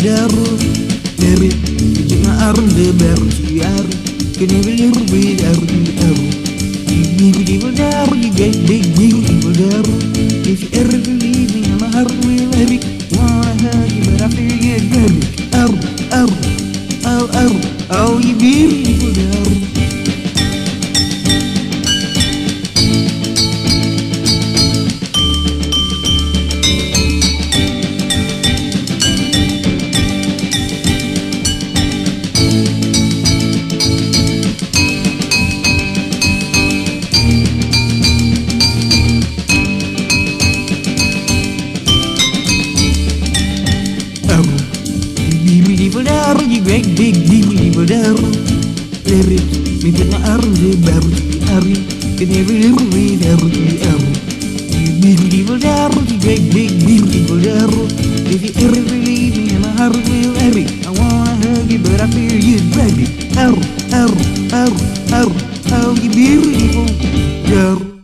daru dari jina arun de baru siar kini bilir biar biar biru di daru di gay biru di daru if ever believing my heart will every wanna hug but I feel very au biru di daru Daru di big di daru lirik bikin arun de baru hari kini biru daru di aru di daru di big di daru if you ever believe me my heart will every I wanna hug you but I feel you baby you biru daru